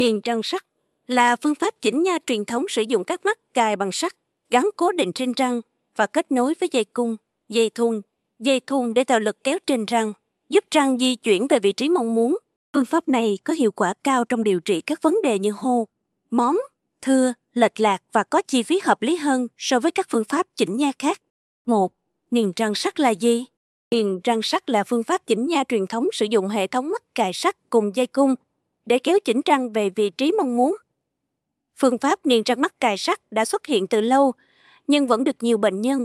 Niềng răng sắt là phương pháp chỉnh nha truyền thống sử dụng các mắc cài bằng sắt gắn cố định trên răng và kết nối với dây cung, dây thun để tạo lực kéo trên răng, giúp răng di chuyển về vị trí mong muốn. Phương pháp này có hiệu quả cao trong điều trị các vấn đề như hô, móm, thưa, lệch lạc và có chi phí hợp lý hơn so với các phương pháp chỉnh nha khác. 1. Niềng răng sắt là gì? Niềng răng sắt là phương pháp chỉnh nha truyền thống sử dụng hệ thống mắc cài sắt cùng dây cung để kéo chỉnh răng về vị trí mong muốn. Phương pháp niềng răng mắc cài sắt đã xuất hiện từ lâu, nhưng vẫn được nhiều bệnh nhân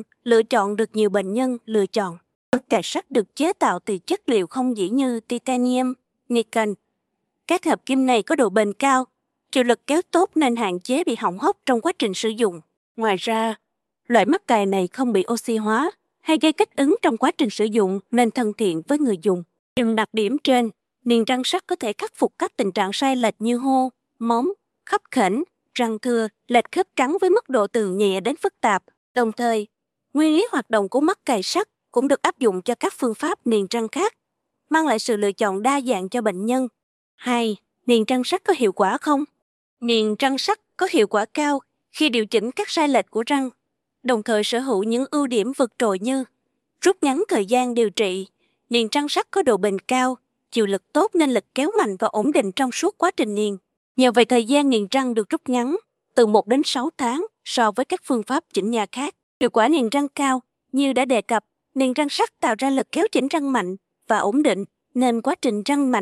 lựa chọn. Mắc cài sắt được chế tạo từ chất liệu không dỉ như titanium, niken. Kết hợp kim này có độ bền cao, chịu lực kéo tốt nên hạn chế bị hỏng hóc trong quá trình sử dụng. Ngoài ra, loại mắc cài này không bị oxy hóa hay gây kích ứng trong quá trình sử dụng nên thân thiện với người dùng. Nhưng đặc điểm trên, niềng răng sắt có thể khắc phục các tình trạng sai lệch như hô, móm, khấp khểnh, răng thưa, lệch khớp cắn với mức độ từ nhẹ đến phức tạp. Đồng thời, nguyên lý hoạt động của mắc cài sắt cũng được áp dụng cho các phương pháp niềng răng khác, mang lại sự lựa chọn đa dạng cho bệnh nhân. 2. Niềng răng sắt có hiệu quả không? Niềng răng sắt có hiệu quả cao khi điều chỉnh các sai lệch của răng, đồng thời sở hữu những ưu điểm vượt trội như rút ngắn thời gian điều trị. Niềng răng sắt có độ bền cao, chịu lực tốt nên lực kéo mạnh và ổn định trong suốt quá trình niềng. Nhờ vậy thời gian niềng răng được rút ngắn từ 1 đến 6 tháng so với các phương pháp chỉnh nha khác. Hiệu quả niềng răng cao, như đã đề cập, niềng răng sắt tạo ra lực kéo chỉnh răng mạnh và ổn định nên quá trình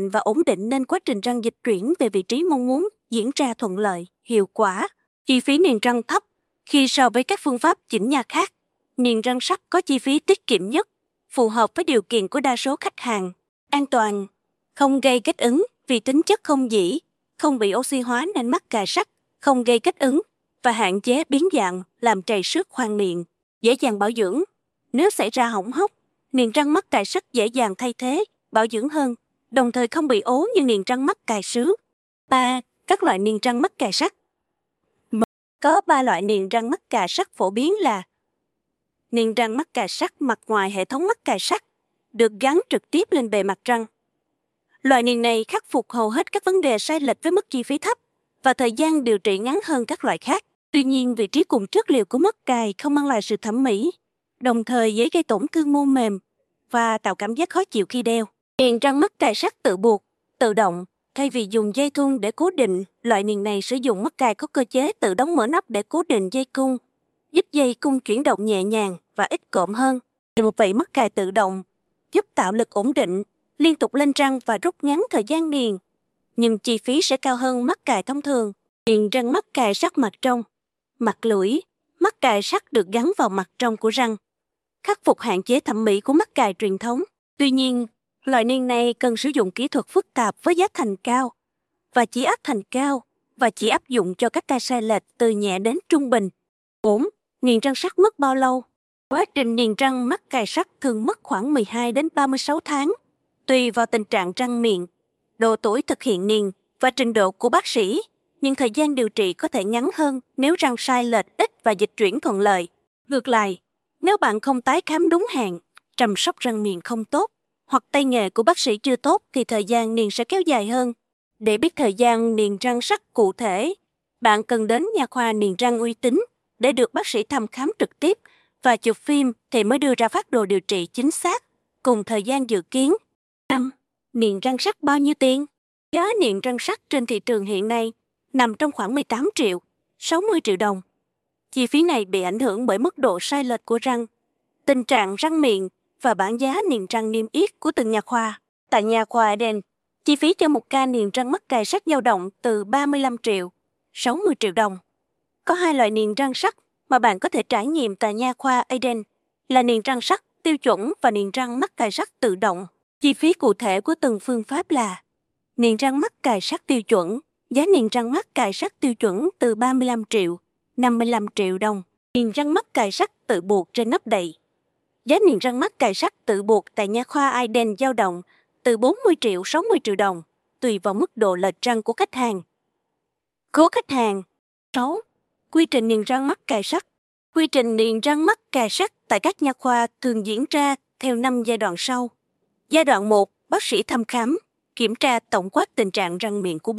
răng dịch chuyển về vị trí mong muốn diễn ra thuận lợi, hiệu quả. Chi phí niềng răng thấp khi so với các phương pháp chỉnh nha khác. Niềng răng sắt có chi phí tiết kiệm nhất, phù hợp với điều kiện của đa số khách hàng. An toàn, không gây kích ứng vì tính chất không dỉ, không bị oxy hóa nên mắc cài sắt, không gây kích ứng và hạn chế biến dạng làm trầy xước khoang miệng. Dễ dàng bảo dưỡng. Nếu xảy ra hỏng hóc, niềng răng mắc cài sắt dễ dàng thay thế, bảo dưỡng hơn, đồng thời không bị ố như niềng răng mắc cài sứ. 3. Các loại niềng răng mắc cài sắt. Có 3 loại niềng răng mắc cài sắt phổ biến là niềng răng mắc cài sắt mặt ngoài hệ thống mắc cài sắt, được gắn trực tiếp lên bề mặt răng. Loại niềng này khắc phục hầu hết các vấn đề sai lệch với mức chi phí thấp và thời gian điều trị ngắn hơn các loại khác. Tuy nhiên, vị trí cùng chất liệu của mắc cài không mang lại sự thẩm mỹ, đồng thời dễ gây tổn thương mô mềm và tạo cảm giác khó chịu khi đeo. Niềng răng mắc cài sắt tự buộc, tự động. Thay vì dùng dây thun để cố định, loại niềng này sử dụng mắc cài có cơ chế tự đóng mở nắp để cố định dây cung, giúp dây cung chuyển động nhẹ nhàng và ít cộm hơn. Một vậy mắc cài tự động giúp tạo lực ổn định, liên tục lên răng và rút ngắn thời gian niềng. Nhưng chi phí sẽ cao hơn mắc cài thông thường. Niềng răng mắc cài sắt mặt trong. Mặt lưỡi, mắc cài sắt được gắn vào mặt trong của răng, khắc phục hạn chế thẩm mỹ của mắc cài truyền thống. Tuy nhiên, loại niềng này cần sử dụng kỹ thuật phức tạp với giá thành cao và chỉ áp dụng cho các ca sai lệch từ nhẹ đến trung bình. 4. Niềng răng sắt mất bao lâu? Quá trình niềng răng mắc cài sắt thường mất khoảng 12 đến 36 tháng, tùy vào tình trạng răng miệng, độ tuổi thực hiện niềng và trình độ của bác sĩ, nhưng thời gian điều trị có thể ngắn hơn nếu răng sai lệch ít và dịch chuyển thuận lợi. Ngược lại, nếu bạn không tái khám đúng hẹn, chăm sóc răng miệng không tốt, hoặc tay nghề của bác sĩ chưa tốt thì thời gian niềng sẽ kéo dài hơn. Để biết thời gian niềng răng sắt cụ thể, bạn cần đến nha khoa niềng răng uy tín để được bác sĩ thăm khám trực tiếp và chụp phim thì mới đưa ra phác đồ điều trị chính xác cùng thời gian dự kiến. 5. Niềng răng sắt bao nhiêu tiền? Giá niềng răng sắt trên thị trường hiện nay nằm trong khoảng 18 triệu, 60 triệu đồng. Chi phí này bị ảnh hưởng bởi mức độ sai lệch của răng, tình trạng răng miệng và bảng giá niềng răng niêm yết của từng nha khoa. Tại nha khoa Eden, chi phí cho một ca niềng răng mắc cài sắt dao động từ 35 triệu, 60 triệu đồng. Có 2 loại niềng răng sắt mà bạn có thể trải nghiệm tại nha khoa Eden là niềng răng sắt tiêu chuẩn và niềng răng mắc cài sắt tự động. Chi phí cụ thể của từng phương pháp là niềng răng mắc cài sắt tiêu chuẩn, giá niềng răng mắc cài sắt tiêu chuẩn từ 35 triệu, 55 triệu đồng. Niềng răng mắc cài sắt tự buộc trên nắp đậy. Giá niềng răng mắc cài sắt tự buộc tại nha khoa Eden dao động từ 40 triệu, 60 triệu đồng, tùy vào mức độ lệch răng của khách hàng. Khố khách hàng. 6. Quy trình niềng răng mắc cài sắt. Quy trình niềng răng mắc cài sắt tại các nha khoa thường diễn ra theo 5 giai đoạn sau. Giai đoạn 1, bác sĩ thăm khám, kiểm tra tổng quát tình trạng răng miệng của bạn.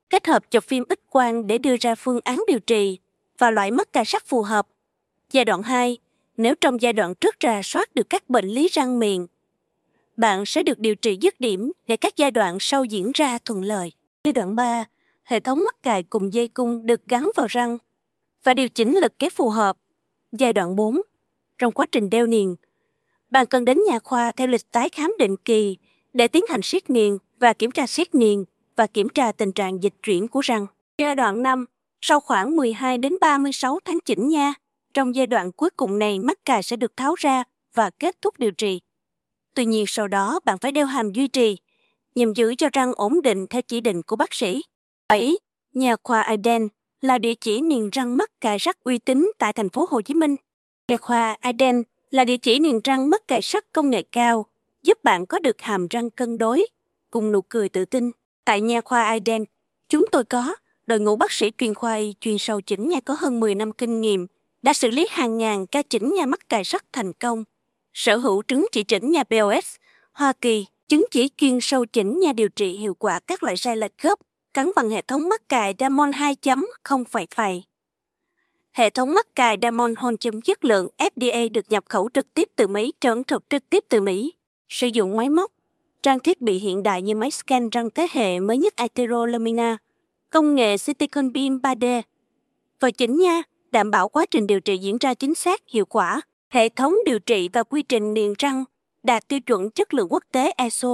kết hợp chụp phim X-quang để đưa ra phương án điều trị và loại mất cài sắt phù hợp. Giai đoạn 2, nếu trong giai đoạn trước rà soát được các bệnh lý răng miệng, bạn sẽ được điều trị dứt điểm để các giai đoạn sau diễn ra thuận lợi. Giai đoạn 3, hệ thống mắc cài cùng dây cung được gắn vào răng và điều chỉnh lực kéo phù hợp. Giai đoạn 4, trong quá trình đeo niền, bạn cần đến nha khoa theo lịch tái khám định kỳ để tiến hành siết niền và kiểm tra siết niền và kiểm tra tình trạng dịch chuyển của răng. Giai đoạn 5, sau khoảng 12 đến 36 tháng chỉnh nha, trong giai đoạn cuối cùng này mắc cài sẽ được tháo ra và kết thúc điều trị. Tuy nhiên sau đó bạn phải đeo hàm duy trì, nhằm giữ cho răng ổn định theo chỉ định của bác sĩ. 7. Nha khoa Iden là địa chỉ niềng răng mắc cài sắt uy tín tại thành phố Hồ Chí Minh. Nha khoa Iden là địa chỉ niềng răng mắc cài sắt công nghệ cao, giúp bạn có được hàm răng cân đối, cùng nụ cười tự tin. Tại nha khoa Iden, chúng tôi có đội ngũ bác sĩ chuyên khoa y chuyên sâu chỉnh nha có hơn 10 năm kinh nghiệm, đã xử lý hàng ngàn ca chỉnh nha mắc cài sắt thành công. Sở hữu chứng chỉ chỉnh nha BOS, Hoa Kỳ, chứng chỉ chuyên sâu chỉnh nha điều trị hiệu quả các loại sai lệch khớp, gắn bằng hệ thống mắc cài Diamond 2.0 Hệ thống mắc cài Diamond Home chất lượng FDA được nhập khẩu trực tiếp từ Mỹ, trơn thuật trực tiếp từ Mỹ. Sử dụng máy móc, trang thiết bị hiện đại như máy scan răng thế hệ mới nhất iTero Lumina, công nghệ Silicon Beam 3D. Và chỉnh nha, đảm bảo quá trình điều trị diễn ra chính xác, hiệu quả. Hệ thống điều trị và quy trình niềng răng đạt tiêu chuẩn chất lượng quốc tế ISO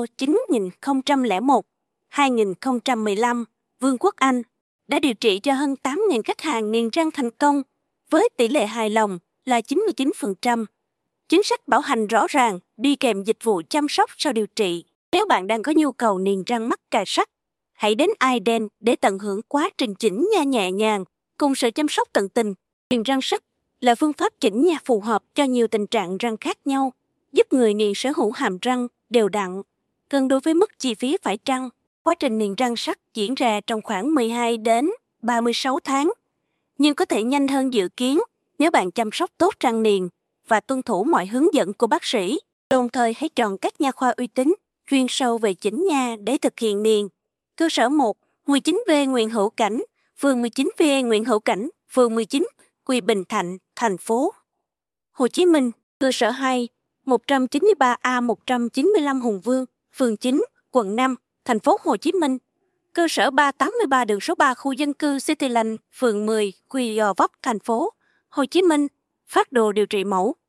9001-2015, Vương quốc Anh, đã điều trị cho hơn 8.000 khách hàng niềng răng thành công, với tỷ lệ hài lòng là 99%. Chính sách bảo hành rõ ràng, đi kèm dịch vụ chăm sóc sau điều trị. Nếu bạn đang có nhu cầu niềng răng mắc cài sắt, hãy đến Iden để tận hưởng quá trình chỉnh nha nhẹ nhàng, cùng sự chăm sóc tận tình. Niềng răng sắt là phương pháp chỉnh nha phù hợp cho nhiều tình trạng răng khác nhau, giúp người niềng sở hữu hàm răng đều đặn, cân đối với mức chi phí phải chăng. Quá trình niềng răng sắt diễn ra trong khoảng 12 đến 36 tháng, nhưng có thể nhanh hơn dự kiến nếu bạn chăm sóc tốt răng niềng và tuân thủ mọi hướng dẫn của bác sĩ. Đồng thời hãy chọn các nha khoa uy tín, chuyên sâu về chỉnh nha để thực hiện niềng. Cơ sở 1, 19V Nguyễn Hữu Cảnh, phường 19V Nguyễn Hữu Cảnh, phường 19, Quỳ Bình Thạnh, thành phố Hồ Chí Minh. Cơ sở 2, 193A 195 Hùng Vương, phường 9, quận 5, thành phố Hồ Chí Minh. Cơ sở 383 đường số 3 khu dân cư Cityland, phường 10, Quỳ Gò Vấp, thành phố Hồ Chí Minh. Phác đồ điều trị mẫu